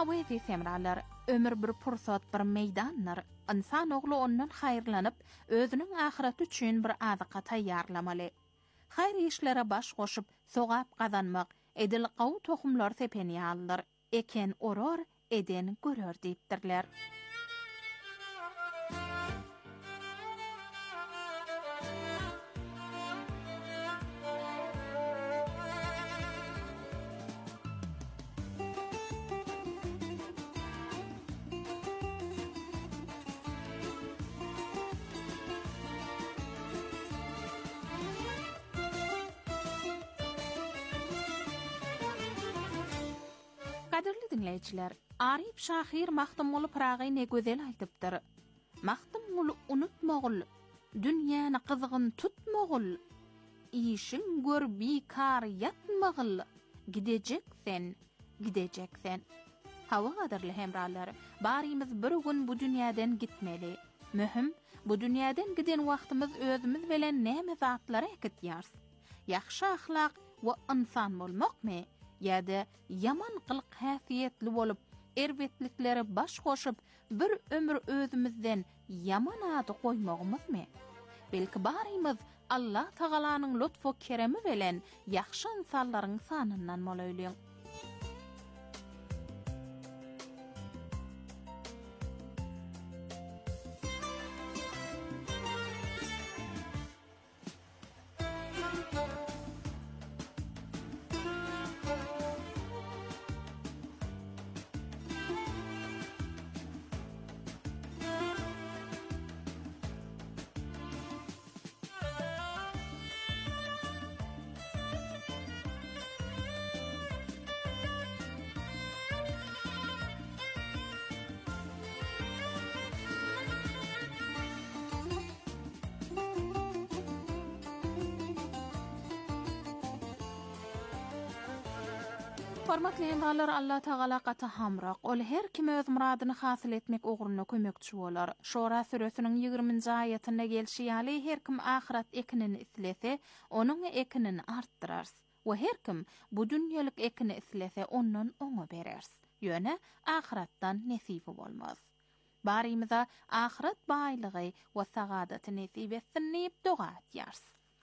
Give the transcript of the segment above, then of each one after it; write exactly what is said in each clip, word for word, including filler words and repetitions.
Hawe semralar ömür bir pursat bir meydanlar. İnsan oglu ondan hayırlanıp özünün ahiret üçün bir azyqa taýýarlamaly. Hayır işlere baş koşup sogap kazanmak edil qaw tohumlar sepeni alır. Eken oror eden görür diýipdirler. Kadirli dinleyiciler, Arif Şahir Mahtumul Prag'y ne gözel aytypdyr. Mahtumul unutmagul, dünýäni kyzgyn tutmagul, işin gör bikar yatmagul, gidejeksen, gidejeksen. Hawa gadirli hemralar, barimiz bir gün bu dünýäden gitmeli. Mühim, bu dünýäden giden wagtymyz özümüz bilen näme zatlara ekitýärs. Ýaxşy ahlak we insan bolmakmy? Ýa-da yaman qılq häsiýetli bolup, erbetliklere baş goşup, bir ömür özümizden yaman ady goýmagymyzmy? Belki barymyz Allah Tagalanyň lutfu keremi bilen ýaxşy insanlaryň sanyndan molaýlyň. Hormatly hemralar, Allah Taala gata hamrak. Ol her kim öz muradyny hasyl etmek ogruny kömekçi bolar. Şora suresiniň ýygrüminji aýatynda gelşi ýaly her kim ahiret ekinini islese, onuň ekinini artdyrar. We her kim bu dünýälik ekini islese, ondan oňa berers. Ýöne ahiratdan nesibi bolmaz. Barymyza ahiret baýlygy we sagadaty nesip etsin diýip duga etýärs.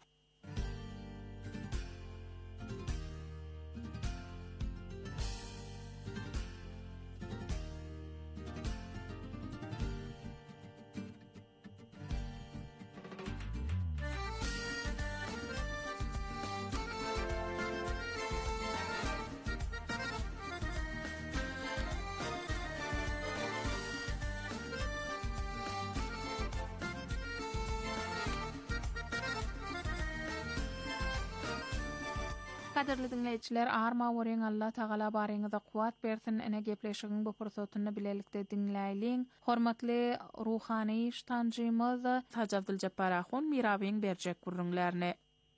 Kadirli dinleyijiler, arma wöreň Allah Taala baryňyza kuwat bersin. Ene gepleşigiň bu pursatyny bilelikde dinläýliň. Hormatly ruhany iştanjymyz Haji Abduljabbar Ahun mirabiň berjek gurrunlaryny.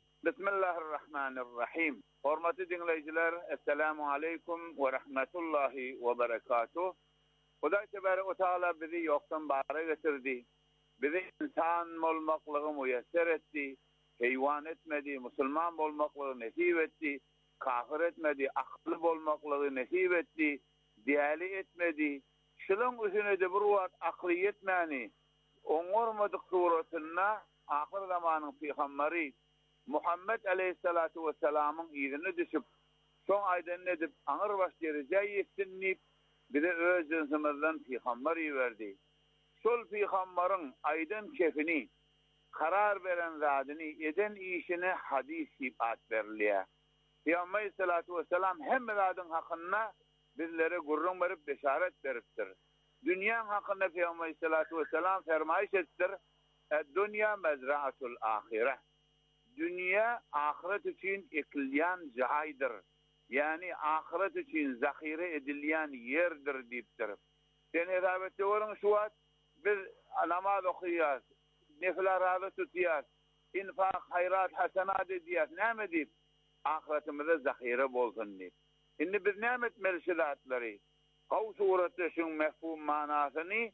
Bismillahirrahmanirrahim. Hormatly dinleyijiler, assalamu alaykum we rahmetullahi we berekatuh. Hudaý Tebarek we Taala bizi ýokdan bara getirdi. Bizi insan bolmaklygy müýesser etdi. Heywan etmedi, musulman bolmaklygy nesip etdi, kafir etmedi, akly bolmaklygy nesip etdi, diýeli etmedi. Şunyň üçin de bir wagt akly etmäni, oňormadyk suratynda ahir zamanyň peýgamberi Muhammed aleyhissalatu vesselamyň ýerine düşüp, şoň aýdan edip aňyr başlaryja ýetdiňip, bize öz jynymyzdan peýgamber ýerdi. Şol peýgamberiň aýdan kefini karar veren zadyny eden işine hadis sipat berliýär. Peygamber sallallahu vesselam hem zadyň hakynda bizlere gurrun berip beşaret beripdir. Dünýä hakynda Peygamber sallallahu vesselam fermaýş etdir: "Ed-dünýä mezra'atul ahire." Dünýä ahiret üçin ekilýän jaýdyr. Yani ahiret üçin zahire edilýän ýerdir diýipdir. Sen edabetde bolan şu wagt biz namaz okuýar, nefil arazy tutýar, infaq, hayrat, hasanat edýär. Näme diýip? Ahiretimizde zahire bolsun diýip. Indi biz näme etmeli şehatlary? Haw suratda şuň mefhum manasyny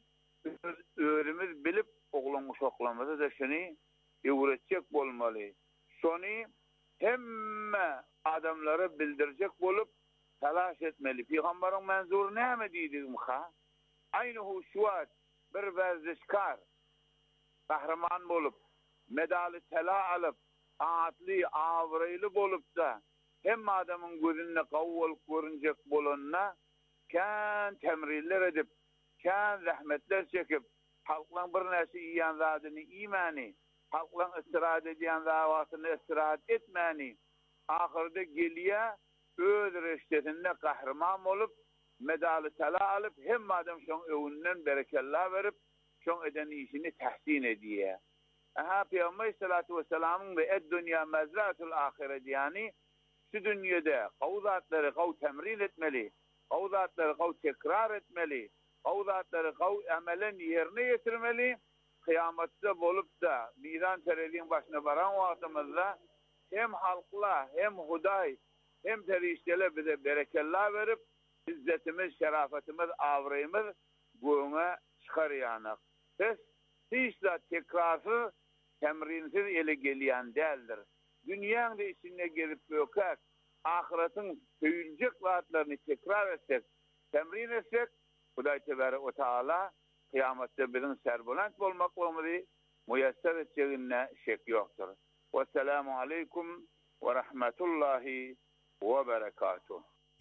öýremiz bilip oglanyş oklamada da şuny öwretjek bolmaly. Şony hemme adamlara bildirjek bolup telaş etmeli. Peygamberin menzuru näme diýdim ha? Aynı huşuat bir werzişkar kahraman bolup medali tela alıp atly awrayly bolup da hem adamın gözünde gawul görünjek bolanna kan temriller edip kan rahmetler çekip halklan bir näse iýan zadyny imani halklan istirad edýän zawatyny istirad etmäni ahyrda gelýär öz reştetinde kahraman bolup medali tala alıp hem adam şoň öwünden berekellah berip şoň eden işini tahsin ediýär. Aha Peygamber sallallahu aleyhi ve sellem'in ve ed-dünya mezratul ahiret yani şu dünyada kavzatları kav temrin etmeli, kavzatları kav tekrar etmeli, kavzatları kav amelen yerine getirmeli. Kıyamette bolup da meydan terediğin başına varan vaktımızda hem halkla hem huday hem teriştele bize berekellah verip izzetimiz, şerafetimiz, avrayımız göğüne çıkarıyanak. Biz hiç de tekrarsız, temrinsiz ele geliyen değildir. Dünyanın da içine gelip bökek, ahiretin söyülecek vaatlarını tekrar etsek, temrin etsek, Huday Tebarek ve Teala kıyamette bizim serbulent olmaklığımızı müyesser edeceğine şek yoktur. Vesselamu aleyküm ve rahmetullahi ve berekatuhu.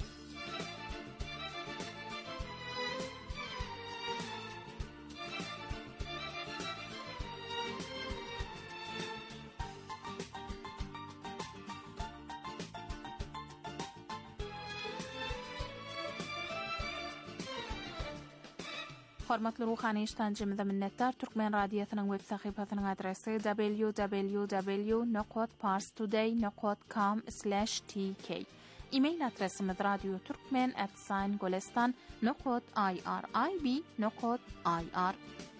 Hormatly ruhany iştancymyza minnettar. Türkmen radiosynyň web sahypasynyň adresi w w w nokta parstoday nokta com slash t k. E-mail adresimiz radioturkmen at golestan nokta irib nokta ir.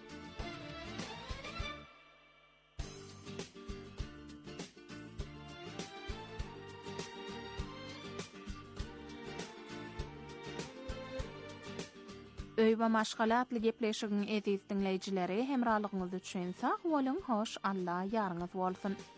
Öý we maşgalatly gepleşigiň eziz dinleýijileri hemralygyňyz üçin sag bolun, hoş, Allah ýaryňyz bolsun.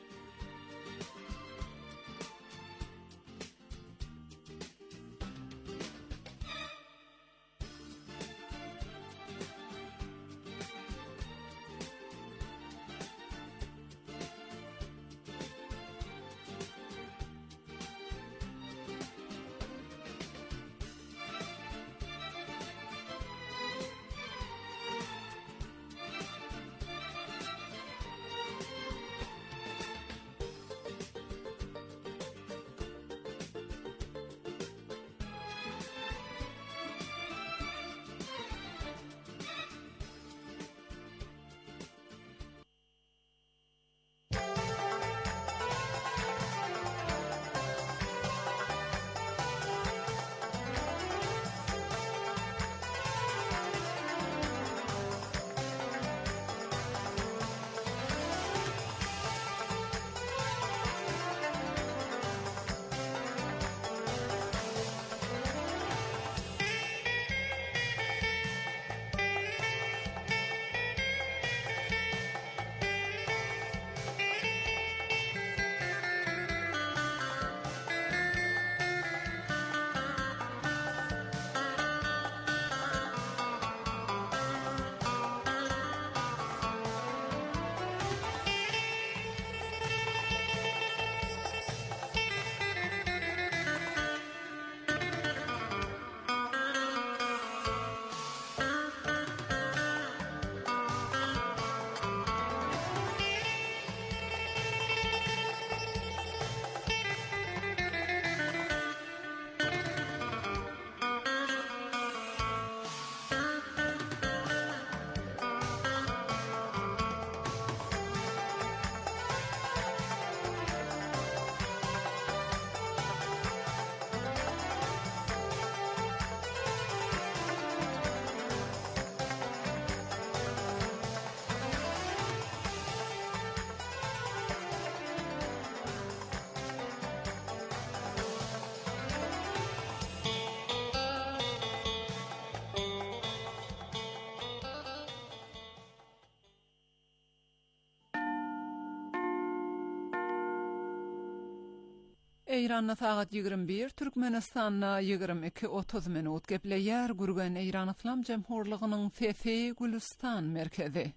Eýranda saat ýygrimi bir, Türkmenistanda ýygrimi iki otuz minut gepleýär gurgan Eýran Islam Jemhurlygynyň Fefi Gülistan merkezi.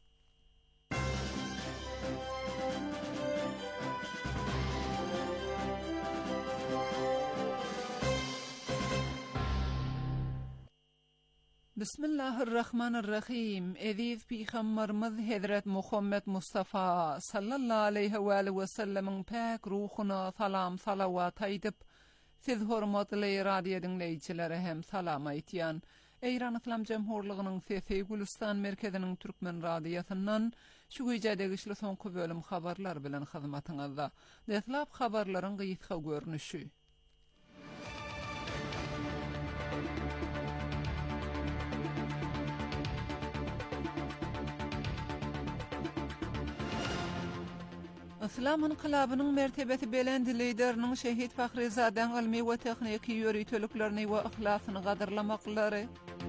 Bismillahirrahmanirrahim. Eziz Peygamberimiz Hazret Muhammed Mustafa sallallahu aleyhi ve sellem'in pek ruhuna salam salavat aýdyp, siz hormatly radio dinleýçilere hem salam aýtýan. Eýran Islam Jemhurlygynyň Fefi Gülistan merkeziniň türkmen radiosundan şu güýje degişli soňky bölüm habarlar bilen hyzmatyňyzda. Deslap habarlaryň gyýytka görnüşi. Islam inqilabynyň mertebesi belend lideriniň Şehit Fahrizadan ilmi we tehniky ýöritölüklerini we ihlasını gadyrlamaklary.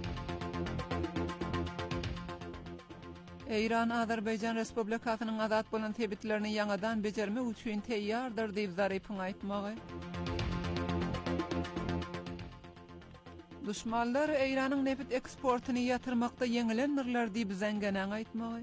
Eýran Azerbaýjan Respublikasynyň azat bolan tebitlerini ýangadan bejermek üçin teýýardyr diýip zarypyň aýtmagy. Düşmanlar Eýranyň neft eksportyny ýatyrmakda ýeňilendirler diýip zängenen aýtmagy.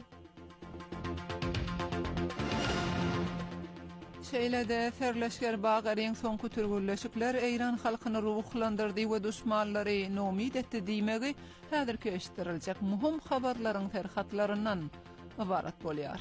Şeýlede Serleşger Bagariň soňky türgülleşikler Eýran halkyny ruhlandyrdy we düşmanlary nomid etdi diýmegi häzir keşdiriljek muhim habarlaryň terhatlaryndan ibarat bolýar.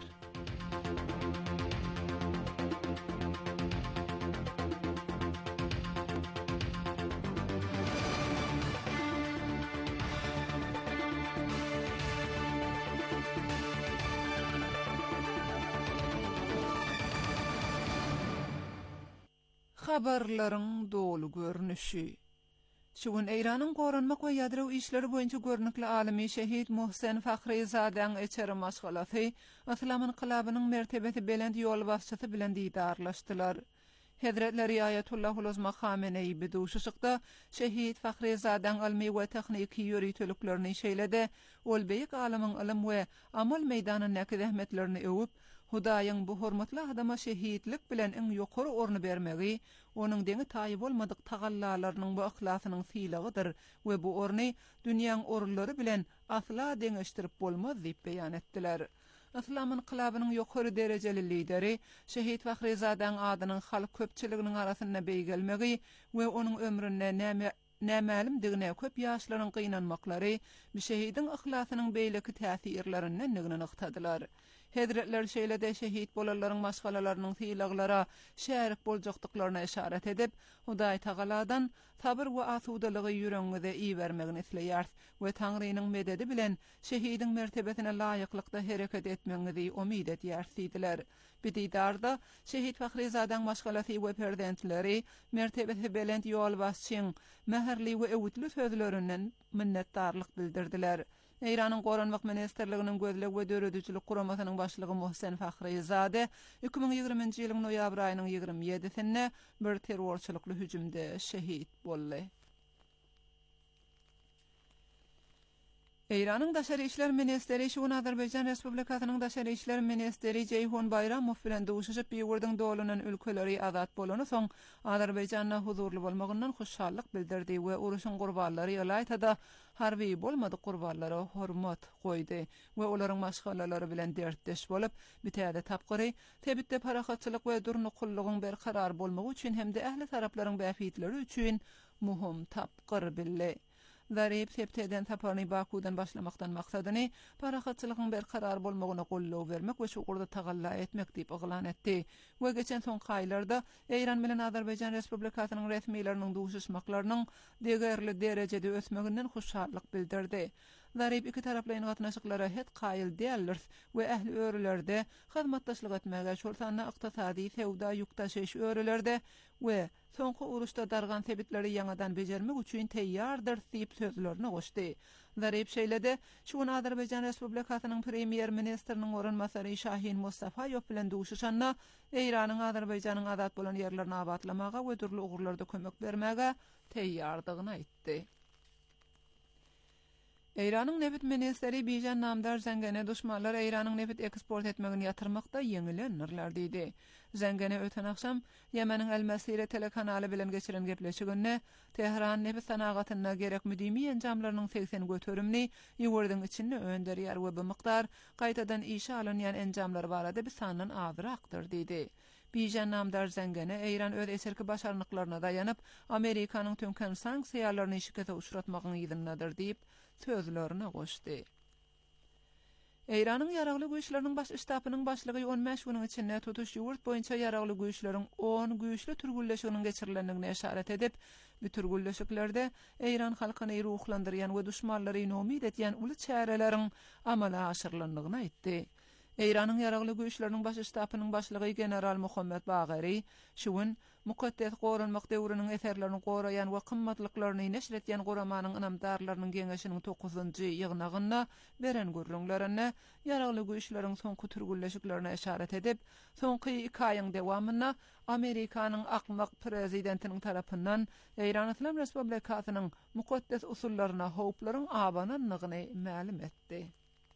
Habarlaryň dolu görnüşi. Şugun Eýranyň goranmak we ýadro işleri boýunça görnükli alimi Şehit Muhsen Fahrizadan eçeri maşgalasy Islam inqilabynyň mertebesi belend ýol başçysy bilen diýdarlaşdylar. Hazretleri Ayetullah Uluzma Khamenei biduşuşykda Şehit Fahrizadan ilmi we tehniky ýöritölüklerini şeýlede, ol beýik alymyň ilim we amal meýdanyny zähmetlerini öwüp, Hudaýyň bu hormatly adama şehitlik bilen iň ýokary orny bermegi, onuň deňi taýyp bolmadyk tagallalarynyň bu ihلاsynyň sylagydyr we bu orny dünýäň orulary bilen asla deňeşdirip bolmaz diýip beýan etdiler. Islam inqilabynyň ýokary derejeli lideri Şehit Fahrizadan adynyň halk köpçiliginiň arasynda beýgelmegi we onuň ömrüne näme nämälimdigine köp ýaşlaryň gynanmaklary bu şehidiň ihلاsynyň beýleki täsirlerinden nigine nyktadylar. Hedretler şeýlede şehit bolanlaryň maşgalalarynyň sylagylara şärik boljakdyklaryna işaret edip, Hudaý Tagaladan sabr we asudalygy ýüregiňizde iýermegini isleýär we Taňrynyň mededi bilen şehidiň mertebesine laýyklykda hereket etmeňizi umyt edýär diýdiler. Bididarda Şehit Fahrizadan maşgalasy we perdentleri mertebesi belend ýol başçyň mäherli we ewitli sözlerinden minnetdarlyk bildirdiler. Eýranyň Goranmak Ministerliginiň gözleg we döredüçilik guramasynyň başlygy Muhsen Fahrizade iki bin ýygrimiňji ýylyň noýabr aýynyň ýygrimi ýedisinde bir terrorçylykly hüjümde şehit boldy. Eýranyň Daşary işler ministeri şuň Azerbaýjan Respublikasynyň Daşary işler ministeri Jeyhun Bayramow bilen duşuşyp ýygyrdyň dolunyň ülkeleri azat bolany soň Azerbaýjanda huzurly bolmagyndan hoşallyk bildirdi we uruşyň gurbanlary ýylaýtada harbi bolmady gurbanlara hormat goýdy we olaryň maşgalalary bilen dertdeş bolup bitäde tapgyry tebitde parahatçylyk we durnukullygyň berkarar bolmagy üçin hemde ähli taraplaryň bäfitleri üçin muhim tapgyr bildi. Zaryp septeden taparny Bakudan başlamakdan maksadyny parahatçylygyň berkarar bolmagyna gollaw bermek we şu urda tagalla etmek diýip oglan etdi. We geçen soňky aýlarda Eýran bilen Azerbaýjan Respublikasynyň resmiýetleriniň duşuşmaklarynyň degerli derejede ösmeginden hoşallyk bildirdi. Zaryp iki taraplaryň gatnaşyklara het gaýyl däldir we ähli örelerde hyzmatdaşlyk etmäge, şoltanyň ykdysady sewda ýukdaşyş örelerde we soňky uruşda dargan sebitleri ýangadan bejermek üçin teýýardyr diýip sözlerini goşdy. Zaryp şeýlede şuň Azerbaýjan Respublikasynyň premier ministriniň orunmasary Şahin Mustafaýow bilen duşuşanda Eýranyň Azerbaýjanyň azat bolan ýerlerini abatlamaga we durly ugurlarda kömek bermäge teýýardygyny aýtdy. Eýranyň nebit ministeri Bijan namdar Zengene düşmanlar Eýranyň nebit eksport etmegini ýatyrmakda ýeňilenirler diýdi. Zengene öten akşam Ýemeniň El-Mesire telekanaly bilen geçiren gepleşiginde Tehran nebit sanagatyna gerek müdimi enjamlarynyň seksen götürümni ýugurdyň içinde önderýär we bu mikdar gaýtadan işe alynýan enjamlar barada bir sandan azrakdyr diýdi. Bijan namdar Zengene Eýran öz eserki başarnyklaryna daýanyp Amerikanyň tümken sanksiýalaryny şikete uçratmagyny ýygynadyr diýip sözlerine goşdy. Eýranyň ýaragly güýçläriniň baş ştabynyň başlygy on beş güniň içinde tutuş ýurt boýunça ýaragly güýçleriň on güýçli türgülleşiginiň geçirilendigine işaret edip, bu türgülleşiklerde Eýran halkyny ruhlandyrýan we düşmanlary nomid etýän uly çäreleriň amala aşyrylandygyny aýtdy. Eýranyň ýaragly güýçläriniň baş ştabynyň başlygy general Muhammed Bagary şuwun mukaddes goranmak döwrüniň eserlerini goraýan we kymmatlyklaryny neşr etýän goramanyň inamdarlarynyň geňeşiniň dokuzunjy ýygnagyna beren gurrunlaryny ýaragly güýçleriň soňky türgülleşiklerine işaret edip, soňky iki aýyň dowamyna Amerikanyň akmak prezidentiniň tarapyndan Eýran Islam Respublikasynyň mukaddes usullaryna howplaryň abananlygyny ma'lum etdi.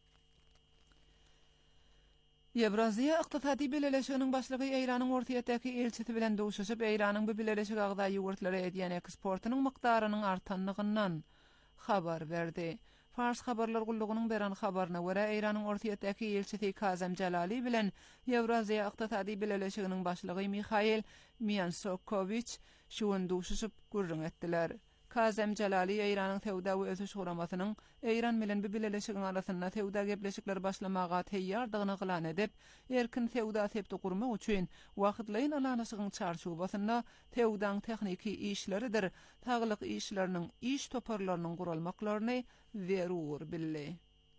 Ýewraziýa ykdysady beleleşiginiň başlygy Eýranyň ortaýatdaky elçisi bilen duşuşyp Eýranyň bu beleleşik agdaý ýurtlary edýän eksportynyň mikdarynyň artanlygyndan habar berdi. Fars habarlar gullugynyň beran habaryna görä Eýranyň ortaýatdaky elçisi Kazem Jalali bilen Ýewraziýa ykdysady beleleşiginiň başlygy Mikhail Miansokoviç şuwun duşuşyp gurrun etdiler. Kazem Jalali Eýranyň Sewda we ösüş guramasynyň Eýran bilen bu beleleşigiň arasynda sewda gepleşikler başlamaga teýýardygyny glan edip, erkin sewda septi gurmak üçin wagtlaýyn alanyşygyň çarşubasyna sewdaň techniki işleridir, taglyk işleriniň iş toparlarynyň gurulmaklaryny berur bildi.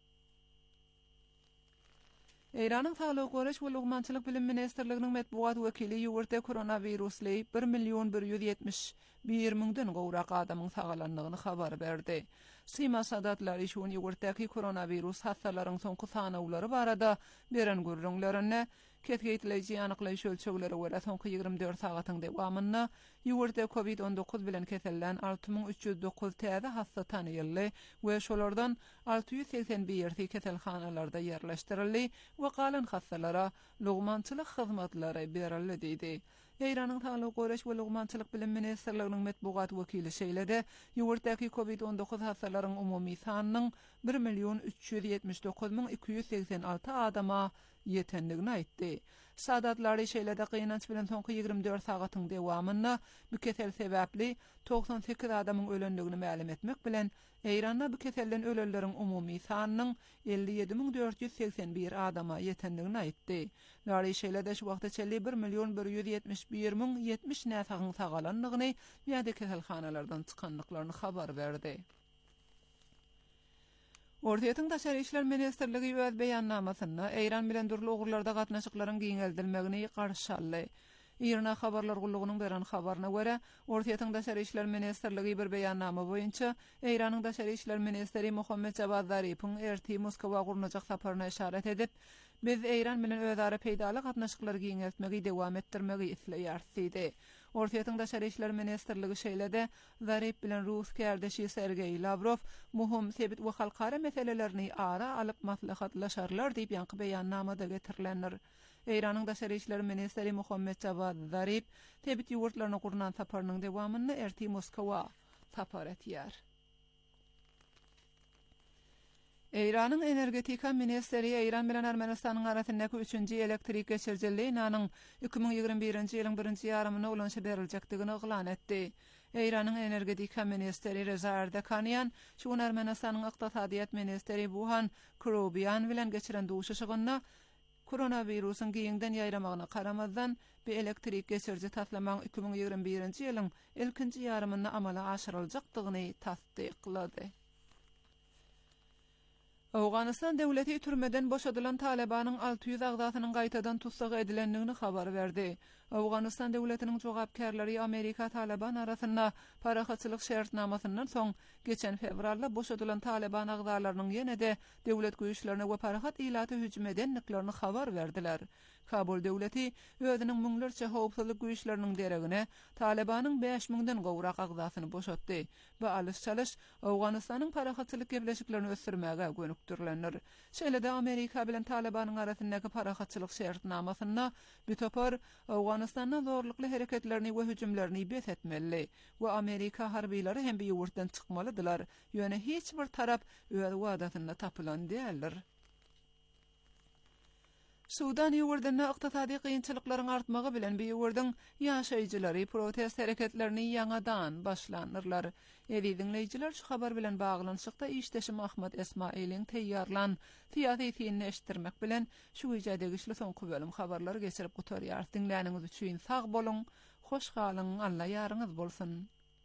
Eýranyň Saglyk goraş we Lugmançylyk bilim ministrliginiň medbuat wekili ýurtda koronavirusly bir million bir ýüz ýetmiş bir miňden gowrak adamyň sagalandygyny habar berdi. Sima sadatlary şuň ýurtdaky koronavirus hastalaryň soňky sanawlary barada beren gurrunlaryny ketgeytleýän ýanyklaýyş ölçegleri görä soňky ýygrimi dört sagatyň dowamyna ýurtda covid on dokuz bilen kesellän alty ming üç ýüz dokuz täze hasta tanyldy we şolardan alty ýüz seksen bir keselhanalarda ýerleşdirildi we galan hastalara lugmançylyk hyzmatlary berildi diýdi. Eýranyň Saglyk goraş we Lugmançylyk bilim ministrliginiň medbuat wekili şeýlede ýurtdaky covid on dokuz hastalaryň umumy sanynyň bir million üç ýüz ýetmiş dokuz ming iki ýüz seksen alty adama ýetendigini aýtdy. Sadatlary şeýlede gynanç bilen soňky ýygrimi dört sagatyň dowamyna bu kesel sebäpli doksan sekiz adamyň ölendigini ma'lum etmek bilen Eýranda bu keselden ölenleriň umumy sanynyň elli ýedi ming dört ýüz seksen bir adama ýetendigini aýtdy. Lary şeýlede şu wagtda çelli bir million bir ýüz ýetmiş bir ming ýetmiş näsagyň sagalandygyny ýa-da keselhanalardan çykanlyklaryny habar berdi. Ortaýatyň Daşary işler ministrligi öz beýannamasyna Eýran bilen durly ugurlarda gatnaşyklaryň giňeldilmegini garşy aldy. Irna habarlar gullugynyň beran habaryna görä, Ortaýatyň Daşary işler ministrligi bir beýannama boýunça Eýranyň Daşary işler ministeri Muhammed Javad Zaripyň erti Moskwa gurnajak saparyna işaret edip, biz Eýran bilen özara peýdaly gatnaşyklary giňeltmegi dowam etdirmegi isleýär diýdi. Ortaýatyň Daşary işler ministrligi şeýlede Zarip bilen Rus kärdeşi Sergey Lavrov muhim sebit we halkara meselelerini ara alyp maslahatlaşarlar diýip ýanky beýannamada getirilenler. Eýranyň Daşary işler ministeri Muhammed Javad Zarip sebit ýurtlaryny gurnan saparynyň dowamyny erti Moskwa sapar etýär. Eýranyň energetika ministeri Eýran bilen Ermenistanyň arasyndaky üçünji elektrik geçirjili nanyň iki ming ýygrimi birinji ýylyň birinji ýarymyna ulanşy beriljakdygyny oglan etdi. Eýranyň energetika ministeri Reza Erdekanian şu Ermenistanyň ykdysadyýat ministeri Buhan Kurobyan bilen geçiren duşuşygyna koronavirusyň giňden ýaýramagyna karamazdan bu elektrik geçirji taslamaň iki ming ýygrimi birinji ýylyň ilkinji ýarymyna amala aşyryljakdygyny tasdiklady. Awganistan döwleti türmeden boşadylan Talibanyň alty ýüz agdasynyň gaýtadan tutsak edilendigini habar berdi. Awganistan döwletiniň jogapkärleri Amerika Taliban arasynda parahatçylyk şertnamasynyň soň geçen fevralda boşadylan Taliban agdarlarynyň ýene-de döwlet güýçlerine we parahat ilaty hüjüm edenliklerini habar berdiler. Kabul döwleti özüniň müňlerçe howpsuzlyk güýçleriniň deregine Talibanyň beş miňden gowrak agdasyny boşatdy we alys çalyş Awganistanyň parahatçylyk gebleşiklerini ösürmäge gönükdirlenir. Şeýle-de Amerika bilen Talibanyň arasyndaky parahatçylyk şertnamasyna bitopar Awganistanyň zorlukly hereketlerini we hüjümlerini besetmeli we Amerika harbiýlary hem bir ýurtdan çykmalydylar. Ýöne hiç bir tarap öz wadatyna tapylan däldir. Sudan ýurtynda ykdysady kynçylyklaryň artmagy bilen bir ýurtyň ýaşaýjylary protest hereketlerini ýangadan başlanyrlar. Eýdi dinleýijiler, şu habar bilen baglanyşykda işdeşim Ahmet Esmailiň teýýarlan fiýaty fiýini eşitdirmek bilen şu ýerde güçli soňky bölüm habarlary geçirip gutarýar. Dinläniňiz üçin sag boluň, hoş galyň, Allah ýaryňyz bolsun.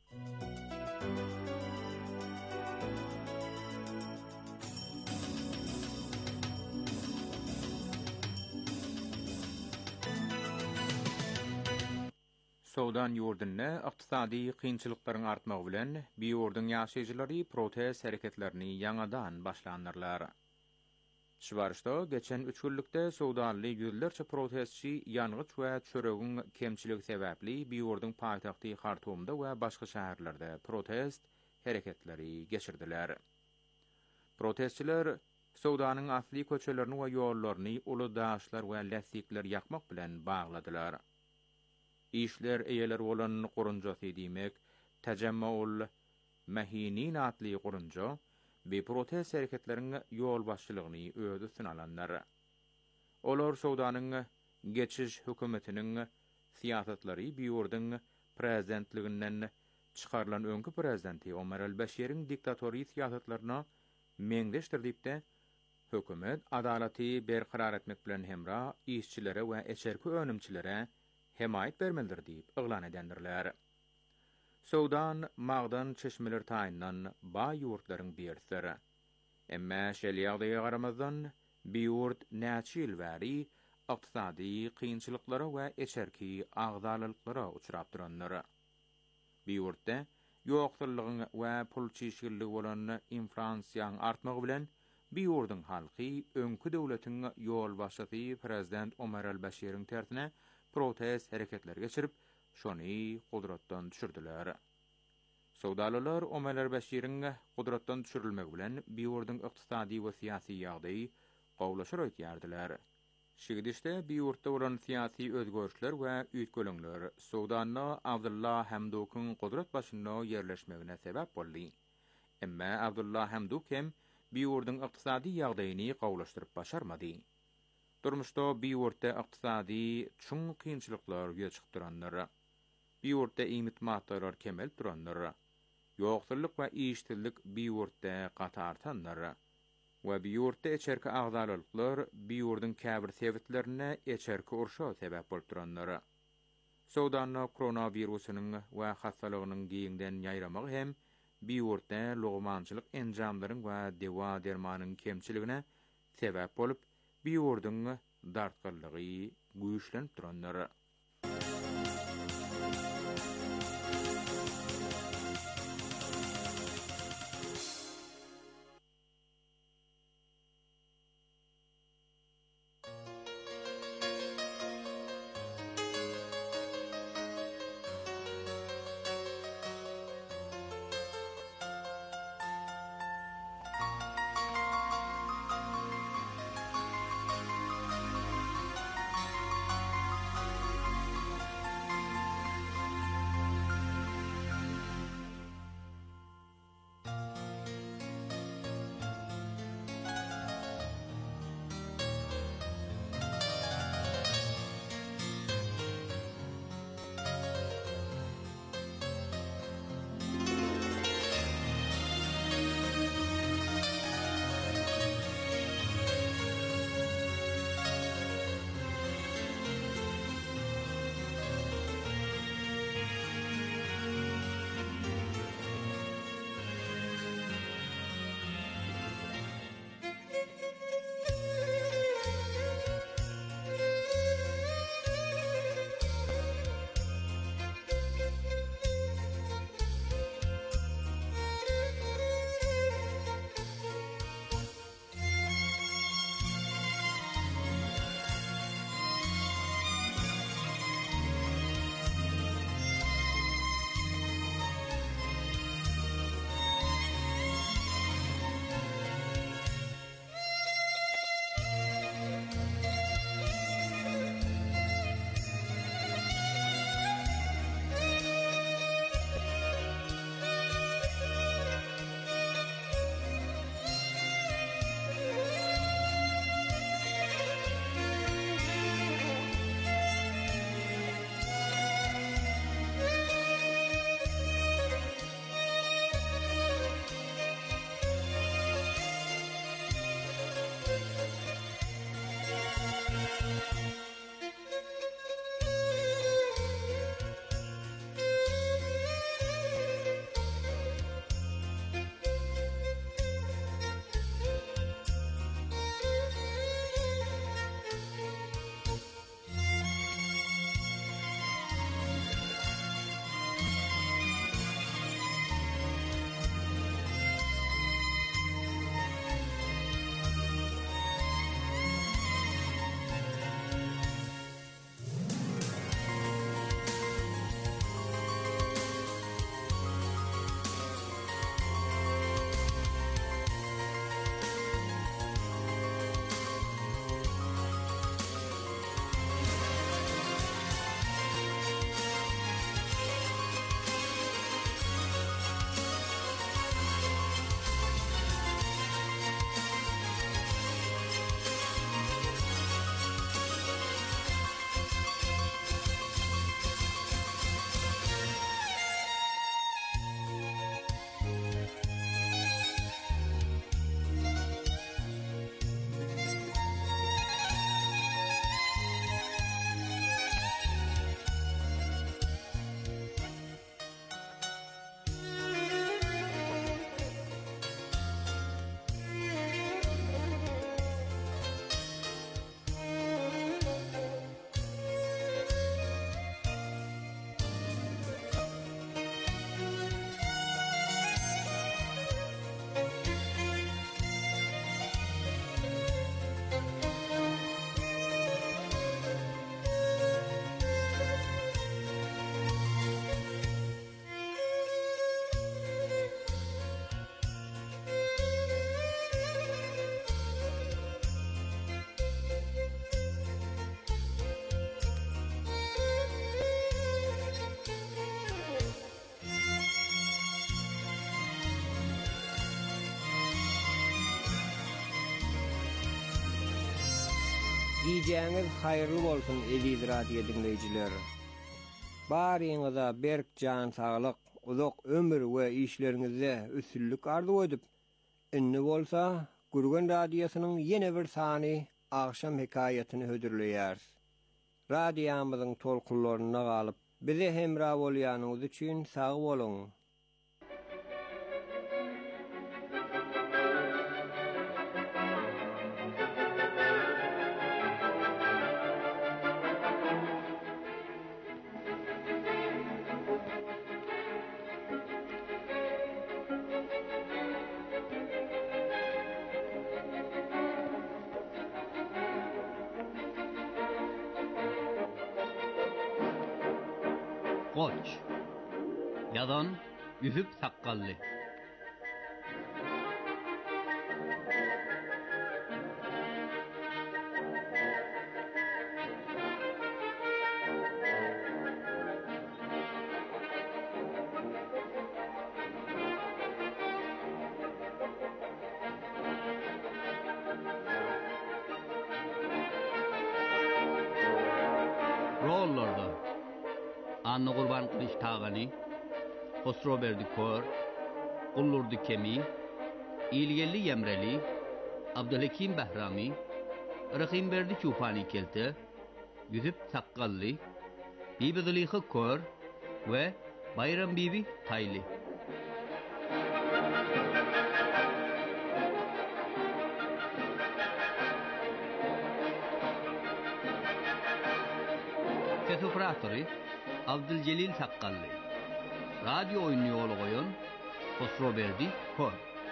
Sudan ýurdynda ykdysady kynçylyklaryň artmagy bilen bir ýurdyň ýaşaýjylary protest hereketlerini ýangadan başlanyrlar. Şwarşda geçen üç günlükde Sudanly ýüzlerçe protestçi ýangıç we çöregiň kemçiligi sebäpli bir ýurdyň paýtagty Hartumda we başga şäherlerde protest hereketleri geçirdiler. Protestçiler Sudanyň asly köçelerini we ýollaryny uly daşlar we lässikler ýakmak bilen bagladylar. İşler eýeler bolan gurunjasy diýmek, Tejammuul Mahinin atly gurunja bir protest hereketleriň ýol başçylygyny özü üstüne alanlar. Olar Sudanyň geçiş hökümetiniň siýasatlary bir ýurdyň prezidentliginden çykarlan öňkü prezidenti Omar al-Bashir'iň diktatori siýasatlaryna meňdeşdirdiňde hökümet adalaty berqarar etmek bilen hemra işçilere we eçerki önümçilere hemayet bermelidir diýip yglan edendirler. Sudan magdan çeşmeler taýyndan ba ýurtlaryň birisi. Emma şeýle garamazdan bir ýurt näçe ýyl bäri ykdysady kynçylyklara we eçerki agdalylyklara uçrap duranlar. Bir ýurtda ýoksullygyň we pul çyşgyrlygi bolan inflasiýaň artmagy bilen bir ýurdyň halky öňkü döwletiň ýol başçysy prezident Omar al-Bashir'iň tersine protest hereketler geçirip şony gudratdan düşürdiler. Sudanlylar Omar al-Bashir'iň gudratdan düşürilmegi bilen bir ýurdyň ykdysady we syýasy ýagdaýy gowlaşyr öýtýärdiler. Şigidişde bir ýurtda bolan syýasy özgörüşler we üýtgöleňler Sudanna Abdullah Hamdokyň gudrat başyna ýerleşmegine sebäp boldy. Emma Abdullah Hamdok hem bir ýurdyň ykdysady ýagdaýyny gowlaşdyryp başarmady. Durmuşda bir ýurtda ykdysady çuň kynçylyklar ýeçip duranlar, bir ýurtda iýmitmatlar kemel duranlar, ýoksullyk we işsizlik bir ýurtda gata artanlar we bir ýurtda eçerki agdalylyklar bir ýurdyň käbir sebäplerine eçerki urşa sebäp bolup duranlar. Sudanna koronawirusynyň we hastalygynyň giýinden ýaýramagy hem bir ýurtda logmançylyk enjamlaryň we dewa dermanyň kemçiligine sebäp bolup bir ýurdyň dartgyrlygy güýçlenip duranlar. Giyeceğiniz hayırlı bolsun Eliz radio dinleyicileri. Baryňyza berk jan saglyk, uzak ömür we işleriňizde üstünlük arzu edip, inni bolsa Gurgun radiosynyň ýene bir sany akşam hekaýatyny hödürleýär. Radiýamyzyň tolkunlaryna galyp, bize hemra bolýanyňyz üçin sag bolun. Koç. Yazan Yüzüp Sakkallı. Rollarda Anna Kurban Kılıç Tağani, Hosro Berdi Kor, Ullurdu Kemi, İlgelli Yemreli, Abdülhakim Behrami, Rahim Berdi Çufani Kelte, Yüzüp Sakkallı, Bibi Züleyha Kor ve Bayram Bibi Tayli. Ses operatörü Abdülcelil Sakkallı. Radyo oynuyor koyun Hosro Berdi Kor.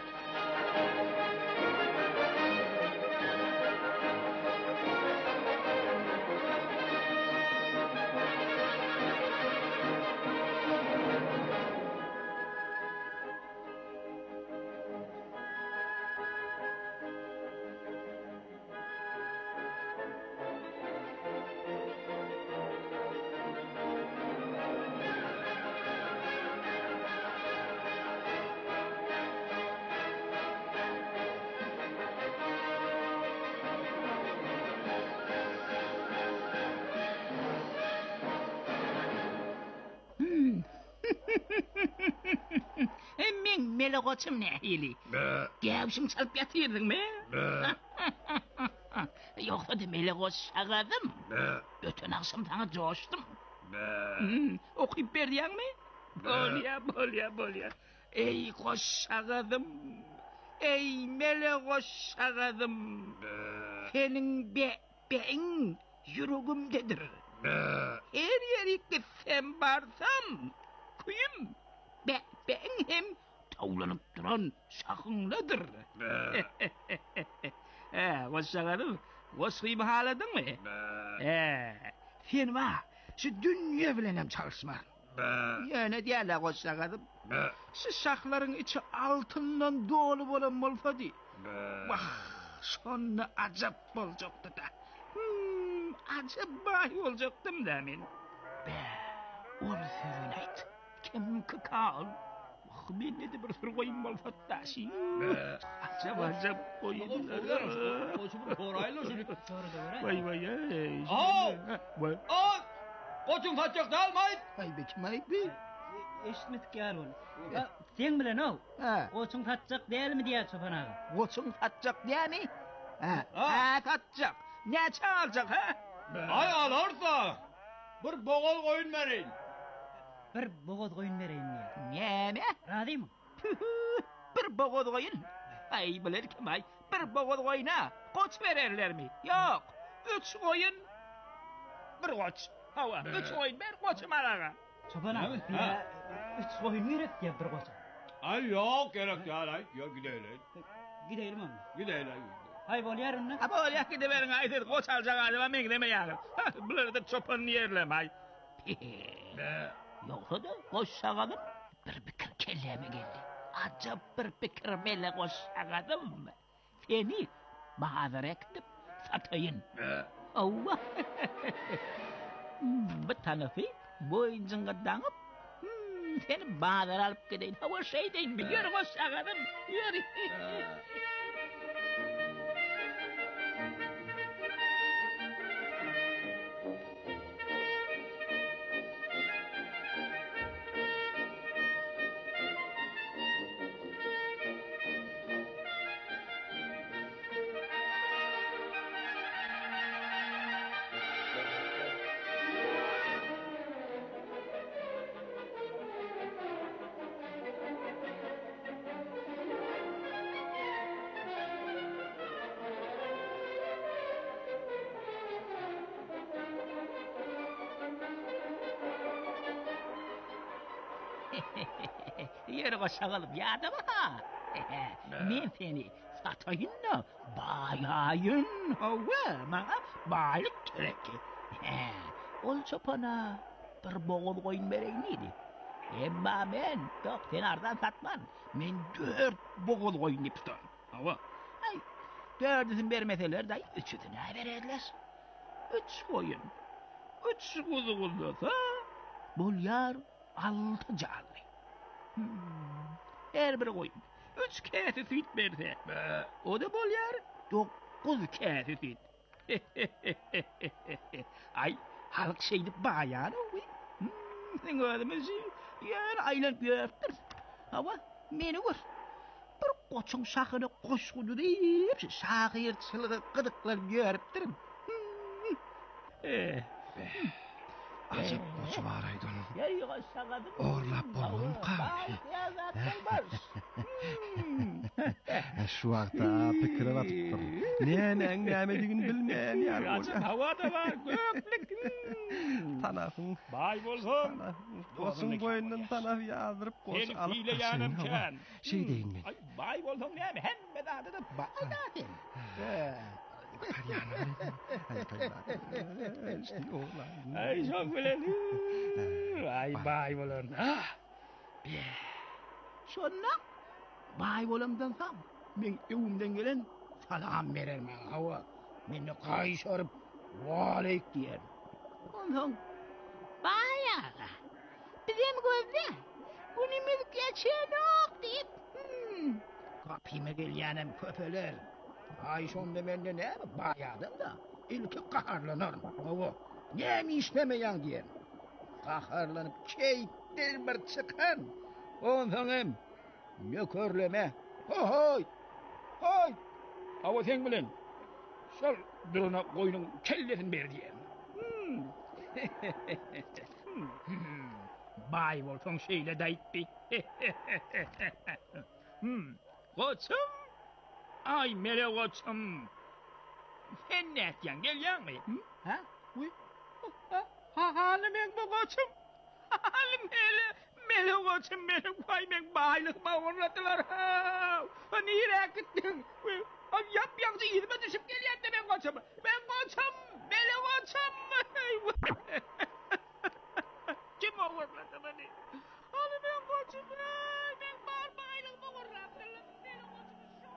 Emmen mele koçum nehili. Gevşim çalıp yatırdın mı? Yoksa da mele koç şagadım. Ötün akşam sana coştum. Hmm, okuyup berdiyen mi? Bolya, bolya, bolya. Ey koç şagadım. Ey mele koç şagadım. Senin be, ben yüreğimdedir. Her yeri gitsem barsam kuyum. Be, ben hem tavlanıp duran sakınladır. He, koç şagadım. Koç kıyımı haladın mı? He, sen var. Şu dünya bilenem çalışma. Ya ne diyorlar koç şagadım? Şu şakların içi altından dolu olan molfadi. Vah, sonra acap olacaktı da. Hmm, acap bahi olacaktım da ben. Be, ol sürüneydi. Kim kıkal? Vah, ben ne de bir sürü koyun molfattaşı. Acap acap koyunlar. Koçumu korayla şunu. Vay vay ay. Al! Vay. Al! Koçum satacak da almayın. Ay be kim ay be? Eşitmedik ya oğlum. Ya sen bilen o. Ha. Koçun tatacak değil mi diye çoban ağa. Koçun tatacak diye mi? Ha. Ha. Ha tatacak. Ne çalacak ha? Ay alırsa bir boğul koyun verin. Bir boğaz koyun vereyim ya. Ne mi? Razı mı? Bir boğaz koyun. Ay bilir kim ay? Bir boğaz koyuna koç verirler mi? Yok. Üç koyun. Bir koç. Hava. Üç koyun ver koçum arağa. Çoban ağa. Ha. Ya üç koyun verek diye bir koça. Ay yok gerek ya ay. Ya gidelim. Gidelim ama. Gidelim. Hay bol yarın ne? Ha böyle gidiverin aydır koç alacak adama ben gideme yarın. Bunları da çopanını yerlem ay. Yoksa da koç şagadım bir fikir kelleme geldi. Acaba bir fikir mele koç şagadım. Seni mağazara ekip satayın. Allah. Bir tanıfı boyuncunga danıp seni mağazara alıp gideyim. Hava şey deyin mi? Yürü koç şagadım. Yürü. Yeri koşakalım ya da bana. Men seni satayınla bayayın hava bana baylık töreki. Ol çopana bir boğul koyun vereyim neydi? Emma men yok sen ardan satman. Men dört boğul koyun yaptım. Hava. Ay dördüsün vermeseler de üçüsünü verirler. Üç koyun. Üç kuzu kuzusa bol yar altı canlı. Hmm. Her bir koyun. Üç kese süt verse. O da bol yar dokuz kese süt. Ay halk şeydi bayan o. Hmm. Sen gördün şey. Yer aylan gördün. Hava meni gör. Bir koçun şakını koşkudu deyip şakirçılığı gıdıklar görüptür. Eh. Azıp koçu bağıraydı onun. Ya yığışsakadım. Orlap bolum kahve. Şu vakta pikire batıp dur. Nemen nämedigini bilmeyen yer Açık havada var göklük. Tanafın. Bay bolsun. Koçun boyundan tanaf yağdırıp koç Seni alıp fiile yanım ken. Şey deyin mi? Ay bay bolsun näme hem bedada da bay datin. Ay çok bileli. Ay bay bolun. Ah. Şonna bay bolumdan sam. Men evimden gelen salam verermen hava. Meni kayşarıp valeyk diyer. Ondan baya. Bizim gözde günümüz geçenok deyip. Hmm. Kapıma gelyenim köpeler. Ay sonda mende ne bayadım da ilki kaharlanır. Hava ne işlemeyen diyen. Kaharlanıp keyittir bir çıkan. Ondan hem mökörleme. Hoy hoy. Hava sen bilen. Şol duruna koyunun kellesini ver diyen. Hmm. Bay bolson şeyle dayıttı. Hmm. Koçum. Ay mele koçum. Sen ne etken gelyen mi? Ha? Uy. Ha halim ek bu koçum. Halim mele. Mele koçum mele koymak baylık bağırladılar. Ha nire gittin? Ay yap yaksı yirme düşüp gelyen de ben koçum. Ben koçum. Mele koçum. Kim bağırladı beni? Halim ek koçum. Ben bağır baylık bağırladılar. Mele koçum.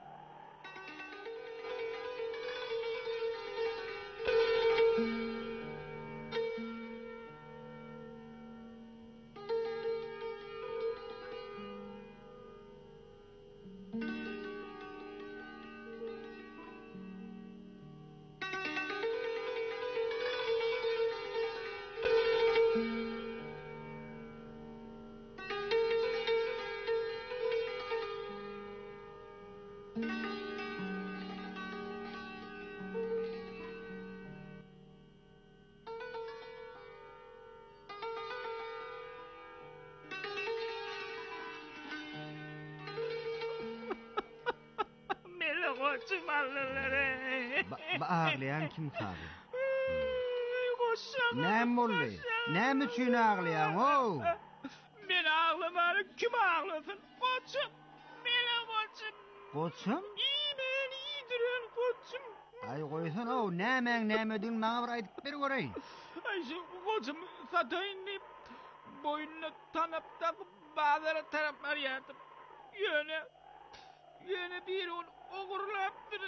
Koçum Allah'ları. Ağlayan kim tabi? Koçum. Ne mollu? Ne için ağlayan o? Ben ağlamadım. Kim ağlasın? Koçum. Benim koçum. Koçum? İyi ben iyidirin koçum. Ay koysan o ne men ne medin bana bir ayıp bir göreyim. Ay şu koçum satayın deyip boynuna tanıp takıp bazıları taraflar yardım. Yöne yöne bir onu oğurlattır.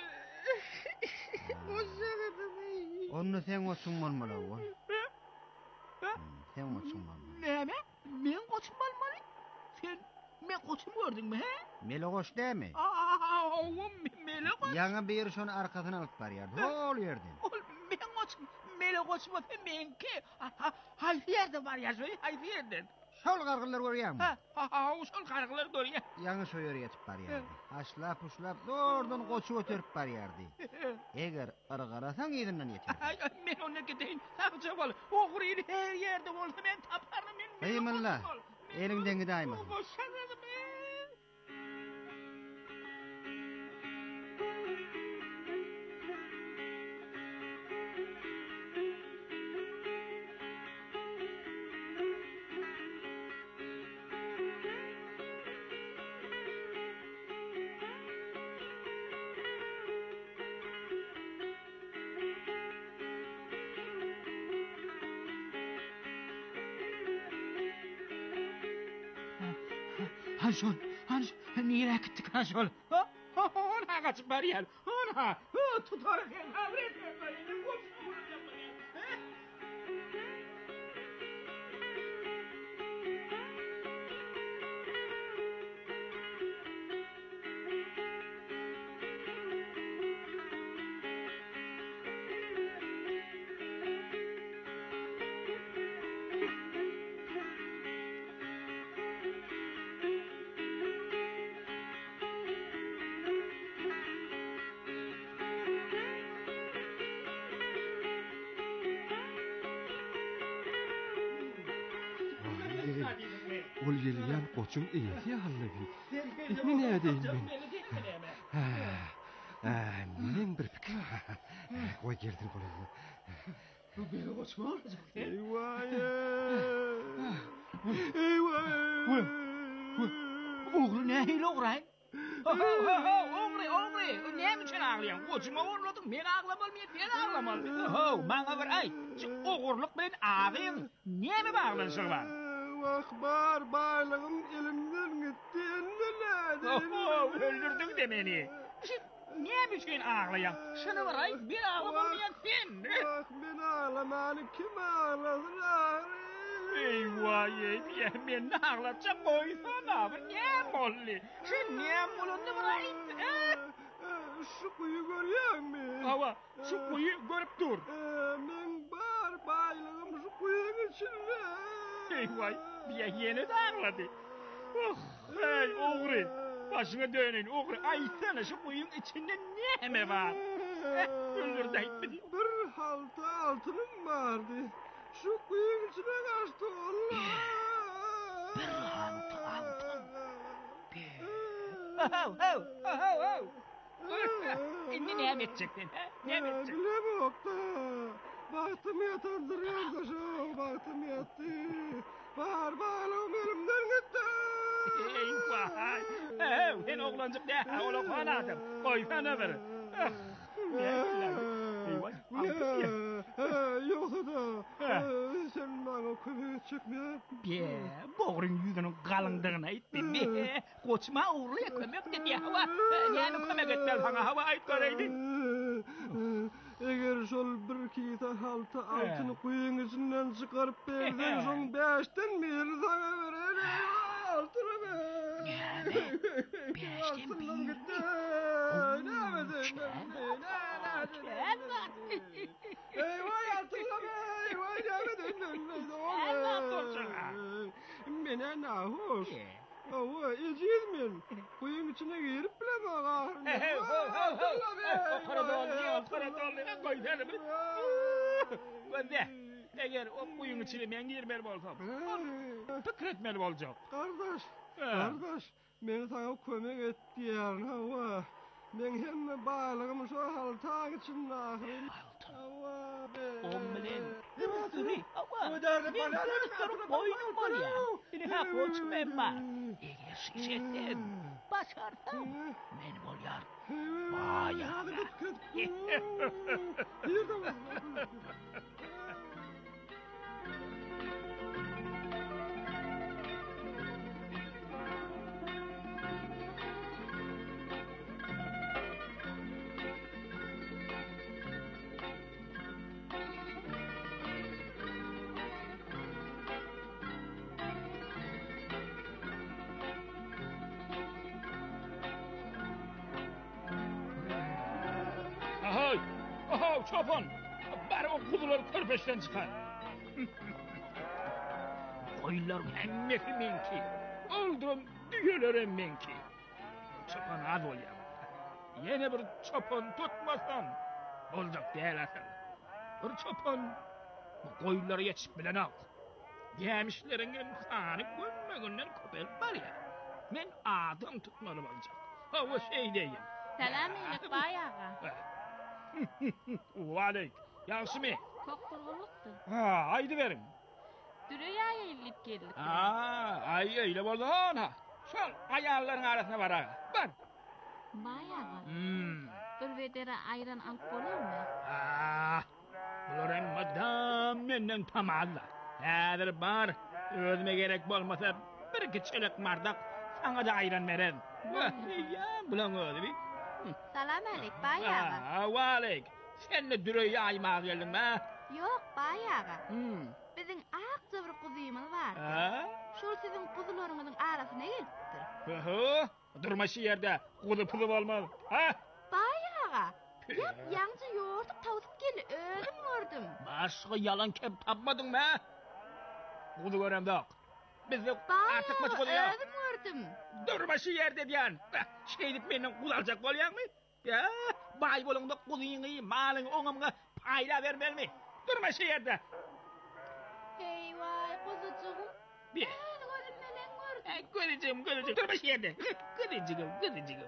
Onu sen koçum olmalı o. Sen koçum olmalı. Ne mi? Ben koçum olmalı. Sen ben koçum gördün mü he? Mele koç değil mi? Aa, oğlum mele koç. Yana bir şunu arkasına alıp var ya. Dol yerden. Oğlum ben koçum. Mele koçum olsa ben ki. Haydi yerde var ya söyle. Haydi yerden. Şol kargılar görüyor mu? Ha ha ha şol kargılar görüyor. Yanı soyur yetip var yerdi. Haşlap uşlap doğrudan koçu ötürüp var yerdi. Eğer argarasan yerinden yeter. Ay ben ona gideyim. Sakça ol. Oğurayın her yerde olsa ben taparım. Eyvallah. Elinden gideyim. Koşarım ben. Haşol, haş, nire gittik haşol. Ha, ha, ona kaçıp bari yer. Ona, ha, tutarak el, ha, bırak bari. Ol gelýän goçuň eýsi hallaby. Ismi nädeýin men? Ha, ha, men bir pikir. Oy geldir bolýar. Bu bir goç bolacak. Eyvay! Eyvay! Oğlu nähili oğray? Ha ha ha, oğlu, oğlu. Näme üçin ağlayan? Goçuma oğurladın. Men ağlamal, men ağlamal. Ha, maňa bir ay. Şu oğurluk bilen ağyň näme baglanşygy bar? Akbar baylığım elimden gitti enneledi. Oho, öldürdün de beni. Niye bütün ağlayan? Şunu var ay, bir ağlamayan sen. Bak ben ağlamanı kim ağlasın ağlayın. Eyvah eyvah, ben ne ağlatacağım koysana. Niye molli? Sen niye molundu var ay? Şu kuyu görüyor musun? Hava, şu kuyu görüp dur. Ben bar baylığım şu kuyunun içinde. Eyvah, bir yeni de ağladı. Oh, hey oğru, başına dönün oğru. Ay sana şu kuyunun içinde ne var? Eh, öldürdük beni. Bir halta altınım vardı. Şu kuyunun içine kaçtı Allah. Bir halta altın. Bir. Oh, oh, oh, oh. Şimdi ne edecektin? Ne edecektin? Bilemiyorum da. Baktım yatandırıyor da şu, baktım yattı. Bağır bağırım elimden gitti. Eyvah! Oh, ben oğlancık ne? Oğlum kanadım. Koy bana verin. Yoksa da sen bana kömür çıkmıyor. Be, boğrun yüzünün kalındığına ittin be. Koçma uğurluya kömür dedi hava. Yani kömür etmez sana hava ait göreydin. Eğer şol bir kita halta altını kuyun içinden çıkarıp berden son beşten bir sana verelim. Altını ver. Yani beşten bir mi? Ne medin? Ne ne Eyvah altını ver. Eyvah ne medin? Mene nahoş. Ava eciz men. Kuyun içine girip bile bağa. He ho ho ho. Okara dolu, okara dolu. Koy derim. Bende. Eğer o kuyun içine men girmeli bolsam. Fikretmeli bolacak. Kardeş. Kardeş. Meni sana kömek etti yarın hava. Men hemme bağlığımı şu haltağın içinde ahrim. Hava be. On bilen. Sürü. Hava. Ben kırıklarım boynum var ya. Beni ha koçum emma. Eğer şişetten başarsam benim ol yar. Vay ya. Ahoy! Ahoy çoban! Bari o kuzuları körpeşten çıkar. Koyunların emmesi menki. Öldürüm düğüler emmenki. Çoban az ol ya. Yeni bir çoban tutmasam olacak değil asıl. Bir çoban bu koyunları yetişip bilen al. Yemişlerin imkanı görmegünden köpek var ya. Men adam tutmalı olacak. Hava şey diyeyim. Selam eylik bayağı. Valeyk. Yaxşı mı? Çok durgunluktu. Ha, haydi verin. Dürüya eğilip geldik. Ha, ay öyle oldu ona. Şol ayarların arasına var ha. Var. Bayağı. Hmm. Bir vedere ayran alıp bolar mı? Ah. Bular emmadam menden tamalla. Nedir bar? Özüme gerek bolmasa bir iki çelik mardak Sana da ayran veren. Ya bulan öyle bir. Salam alik bayağı. Ha, valik. Sen de düreyi aymağa geldin mi? Yok bayağı. Hmm. Bizim ağzı bir kuzuyumuz var. Ha? Şol sizin kuzularınızın arasına geliptir. Hı. Durmaşı yerde kuzu pulu olmaz. Ha? Bayağı. Yap yancı yoğurtup tavusip geli öldüm gördüm. Başka yalan kep tapmadın mı? Kuzu görem de yok. Biz de artık maç oluyor. Bayağı öldüm gördüm. Durmaşı yerde diyen. Şeydip benden kul alacak oluyor mu? Ya bay bolunda kuzuyunu malın onumga payla vermel mi? Durmaşı yerde. Hey vay kuzucuğum. Bir. Ben görünmelen gördüm. Ay, göreceğim göreceğim. Durmaşı yerde. Göreceğim göreceğim.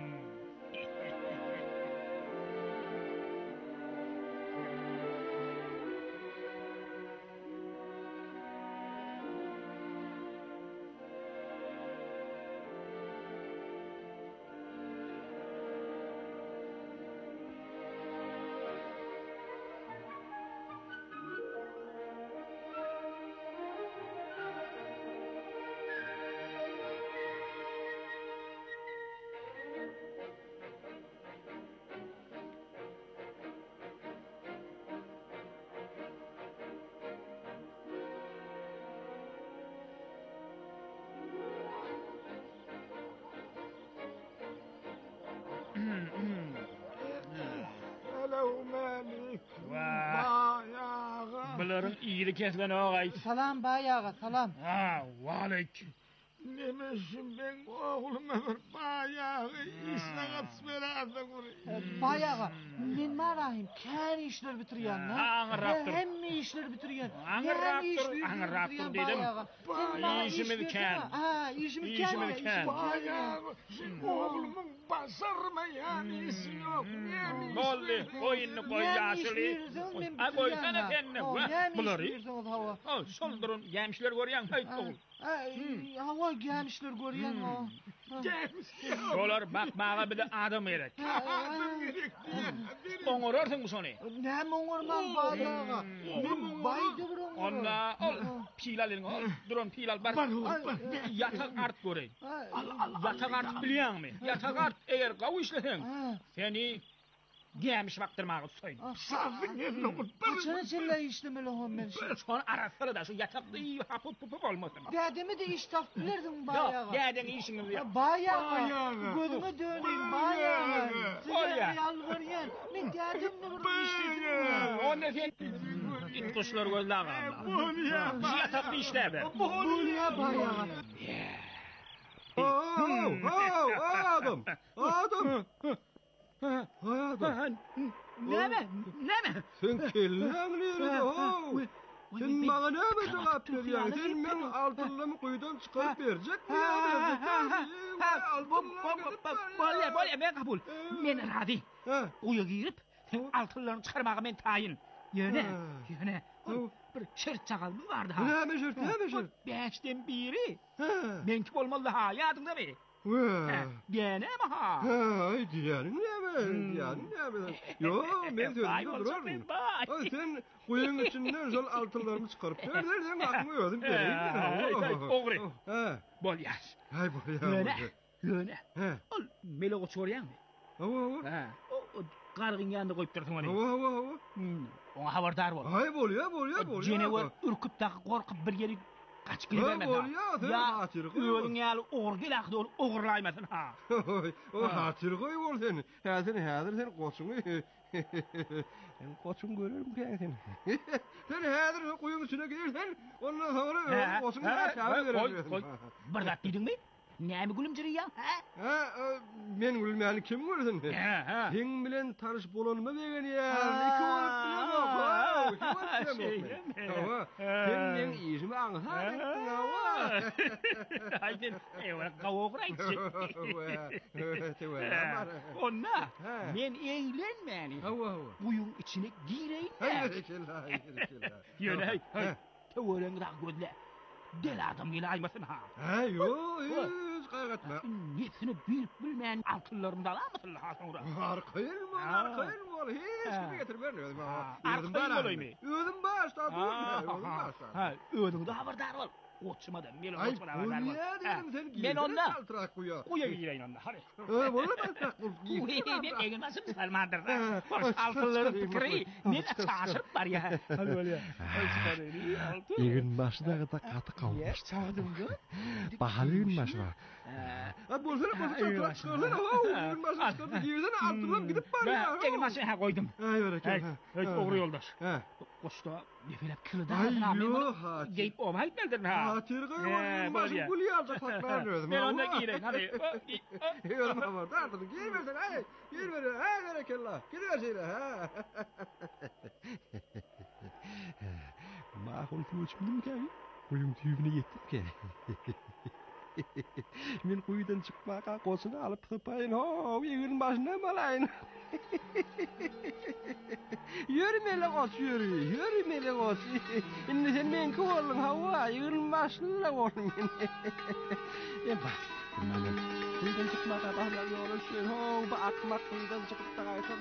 Hello Malik. Vah. Bayağı. Bunların iyili keslen ağay. Salam bayağı, salam. Ha, valeyküm. Demişim ben oğluma bir bayağı işine katışmeladım buraya. Bayağı, men marayım, kän işler bitiriyen, Ha, anıraptır. Hemme işler bitiriyen. Anıraptır, anıraptır dedim. İşimiz kän. Ha, işimiz kän. İşimiz kän. Bayağı. Oğlumun basarmayan işi yok. Bolli, oyunu koy yaşılı. Ha, koysana kendine. Bunları. Ha, soldurun, yemişler görüyen. Hayt oğul. Hava gelmişler görüyen o. Olar bakmağa bir de adam gerek. Adam gerek diye. Oңororsun bu sonu. Ne oңorman bayağı. Men baydı bir oңor. Onda ol, pilalerin ol. Durun pilal bar. Yatak art görey. Yatak art biliyor mi? Yatak art eğer kavu işlesen. Seni gelmiş baktırmağı tutayım. Safın yerine ol. Kaçana çelle işlemeli o men. Sonra arasını da şu yatakta iyi haput pupup olmasın. Dedemi de iş taptırdım Yok, bayağı. dedin işini yap. Bayağı. Gözüme döneyim bayağı. Size yalvarıyan. Men dedemle bir işledim. O ne sen? İt kuşlar gözler Allah. Bu yatakta işle be. Bolya bayağı. Oh, oh, adam. Adam. Adam. Neme? Neme? Sen kelleğin nerede? Oh. Sen bana ne mi cevap veriyorsun? Sen ben altınlarımı kuyudan çıkarıp verecek mi ya? Bolya, bolya ben kabul. Men radi. Uya girip altınlarını çıkarmağa men tayin. Yöne, yöne. Bir şert çakal mı vardı ha? Ne mi şert, ne mi şert? Beşten biri. Men kim olmalı ha, yadında mı? Diyene mi ha? Ay diyenin ne mi? Diyenin ne mi? Yo, ben sözümde durarım. Ay sen kuyunun içinden sol altınlarımı çıkarıp nereden aklımı öldüm vereyim. Oğru. Bol yaş. Ay bol yaş. Yöne, yöne. Ol, melek soruyan mı? Hava hava. O kargın yanında koyup durdun onu. Hava hava hava. Ona haberdar ol. Ay bol ya, bol ya, bol ya. Jene var, ürküp da korkup bir yeri kaç kili vermedi ha. Ya, öğün yalı oğur gel akdı ol, oğurlaymasın ha. O hatır koy bol seni. Hazır, hazır sen koçunu. Sen koçun görürüm ben seni. Sen hazır kuyunun içine girsen, ondan sonra koçunu aşağı veririm. Bir dat dedin mi? Näme gülümjiri ya? Ha, men gülmeli kim gördün? Sen bilen tarış bolanma degen ya. İki olup bilen o. İki olup bilen o. Sen men işimi anlasana ettin ama. Ayten, ewa kavograytçı. Onna, men eğlenmeni. Buyun içine gireyim de. Yöney, teoren rak gözle. Del adam gele aymasın ha. Ha, yo, hiç kaygıtma. Hepsini bilip bilmeyen altınlarımda alamasın ha sonra. Arkayın mı, arkayın mı? Hiç kimi getirip vermiyorum. Arkayın olayım mı? Ödüm başta, ödüm başta. Ha, ödüm de haberdar ol. Koçmadan, meni Ay, koçmadan. bu niye dedim sen Men onda. Kaltırak kuya. Kuya gireyim onda, hadi. Ee, bunu ben takıl. Uy, ben egin nasıl salmandır da. Hoş altınların fikri, men çaşırıp var ya. Hadi böyle ya. Egin başına da katı kalmış. Çağırdım da. Bahalı egin başına. Ha, bolsana bolsana kaltırak çıkarlar. Ha, egin başına çıkardı. Girdin altından gidip var ya. Ben egin başına ha koydum. Ay, bereket. Hey, oğru yoldaş. Ha. Koşta, nefelep kılıda. Ay, yok ha. Geyip olmayı nedir ha? Ha, tergay var. Başın gülü yarda saklar ödüm. Ben onda gireyim, hadi. Yorma var. Artık gir versen. Ay, gir ver. Ha, berekallah. Gidiver şeyle. Ha. Ma'qul ko'chimdim ki. Qo'yim tüyübüne yetdim ki. Men qo'ydan chiqmaqa qo'sini olib qo'payin. Ho, egin başına malayın. Yürümeli qoç, yürü. Yürümeli qoç. Indi sen men ko'rlun hava, egin başına ko'rlun men. En bak. Mana qo'ydan chiqmaqa qahlar yo'lashir. Ho, bu aqmaq qo'ydan chiqib taqaysan.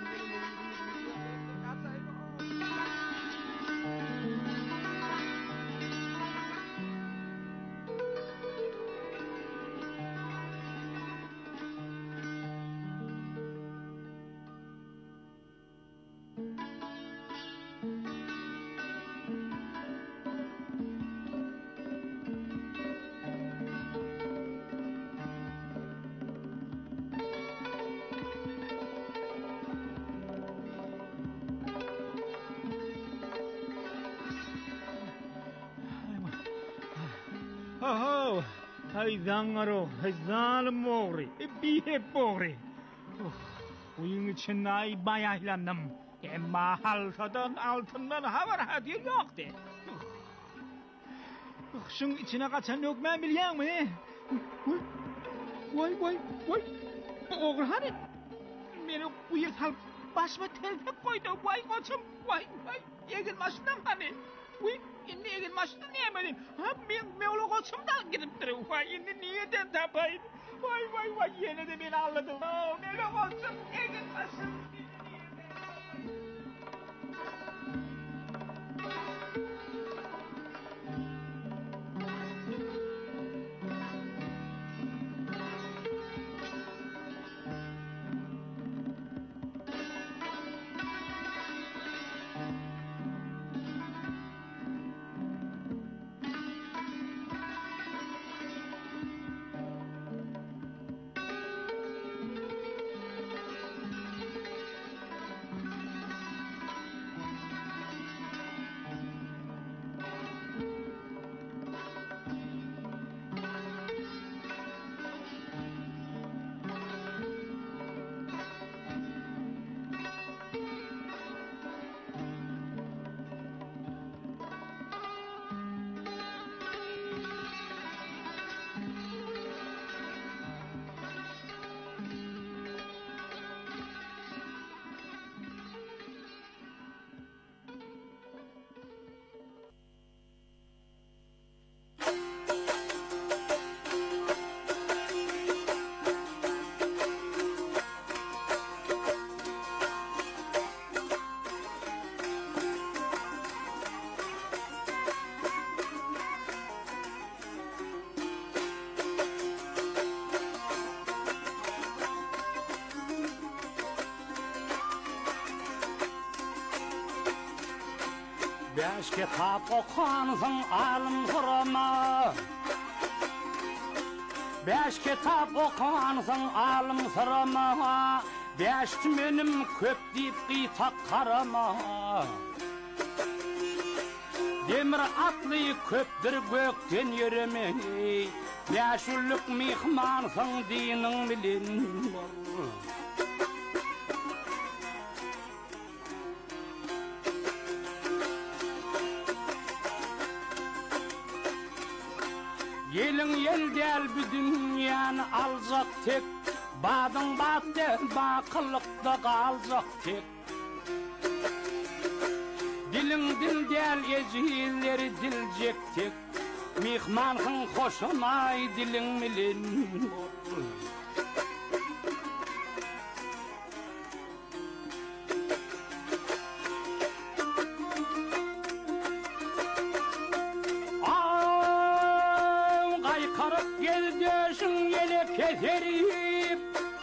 Oh, hay dangaro, hay zalim oğri, bihe boğri. Oyun için ay bayahlandım. Emma halsadan altından haber hadiye yoktu. Şun içine kaçan yok ben biliyor musun? Vay vay vay. Oğri hani? Beni bu yırtal başıma telefon koydu. Vay koçum, vay vay. Yegin başından hani? Uy, indi egin maşını niye benim? Ha, men mevlu koçumdan gidip duruyor. Vay, indi niyeden tapayın? Vay vay vay, yine de beni anladın. Oh, mevlu koçum, egin maşım. Beş kitap okuansın alım sırama. Beş kitap okuansın alım sırama. Beş benim köp deyip kıytak karama. Demir atlı köptür gökten yürümeyi. Beş ülük mihmansın dinin bilin var. Gelin yel del bir dünyanı alacak tek. Badın battı bakılıkta kalacak tek. Dilin dil del ezilleri dilecek tek. Mihmanın hoşumay dilin milin. döşün yele keserip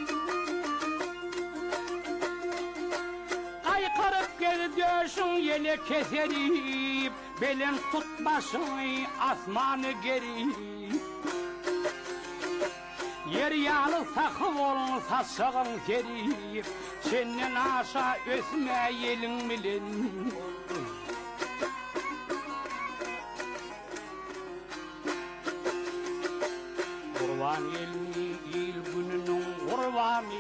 Kaykırıp gel döşün yele keserip Belin tutmasın asmanı gerip Yer yalı sakı olun saçağın serip Senden aşağı ösme yelin bilen Kurban elini il gününün kurbanı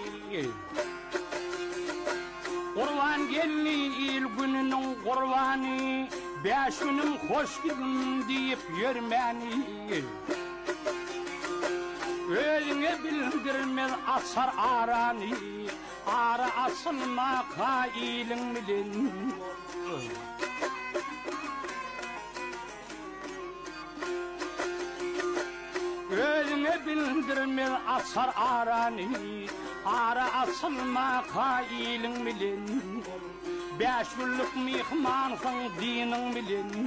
Kurban gelini il gününün kurbanı Beş günüm hoş gidin deyip yürmeni Özüne bildirmez asar aranı Ara asılma kailin bilin Özüne bildirmez asar aranı Ara asılma kailin bilin Beş günlük mihmansın dinin bilin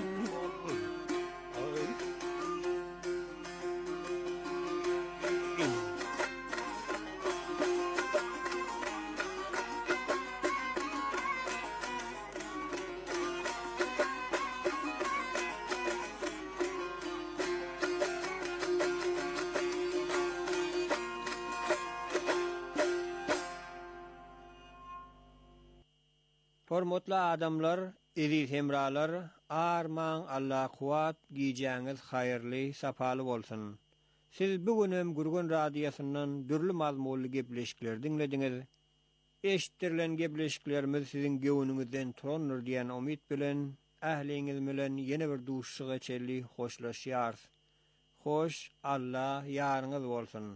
Hormatly adamlar, eziz hemralar, arman Allah kuwat giyeceğiniz hayırlı, sapalı bolsun. Siz bugünem Gurgun Radyosundan dürlü mazmunly gepleşikler dinlediniz. Eşitdirilen gepleşiklerimiz sizin göwnüňizden turandyr diýen umyt bilen ähliňiz bilen ýene bir duşşy geçerli hoşlaşýar. Hoş, Allah ýaryňyz bolsun.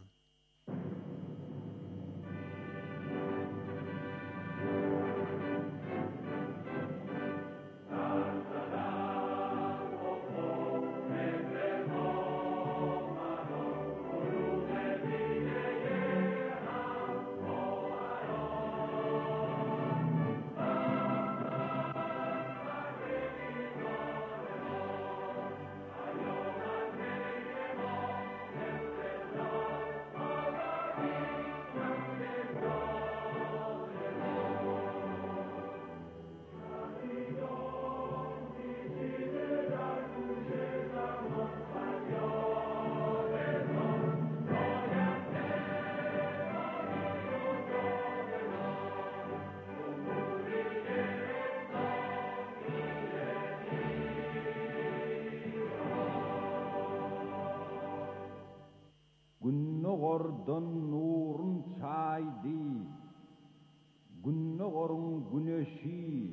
Günogordan nurun çaydi, Günnogorun güneşi,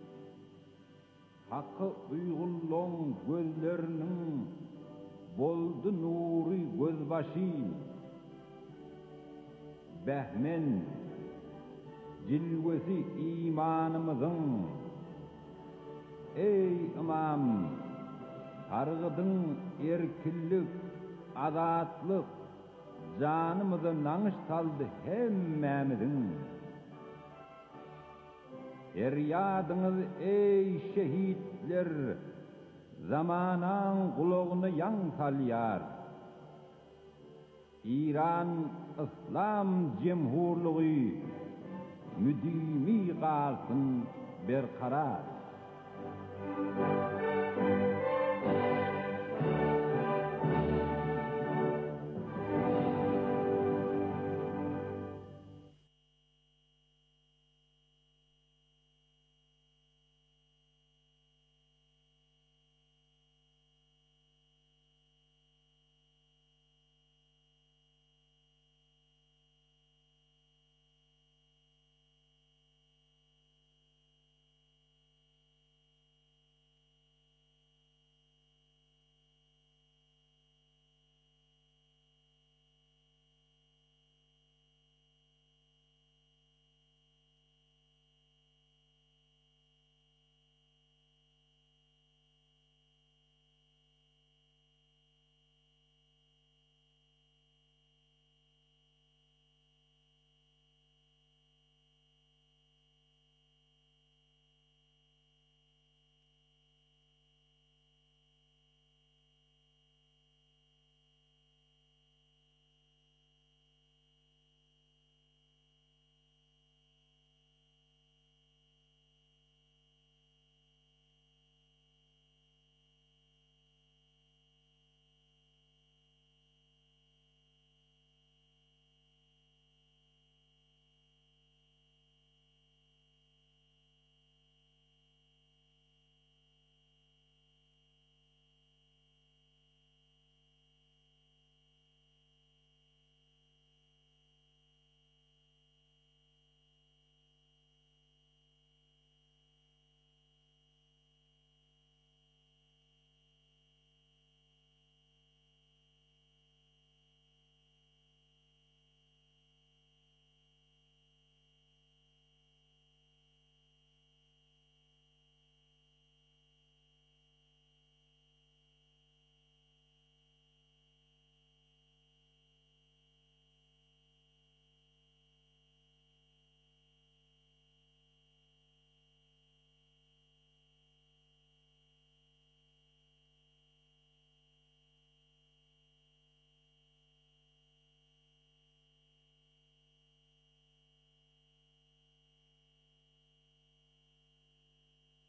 Hakkı uygullan gözlerinin boldu nuri gözbaşı. Behmen, cilvesi imanımızın, Ey imam, targıdın erkillik, azatlık, Canımızı nanış saldı hemmemizin. Eryadınız ey şehitler, zamanan kulağını yan salyar. İran İslam Cemhurluğu müdimi kalsın berkarar.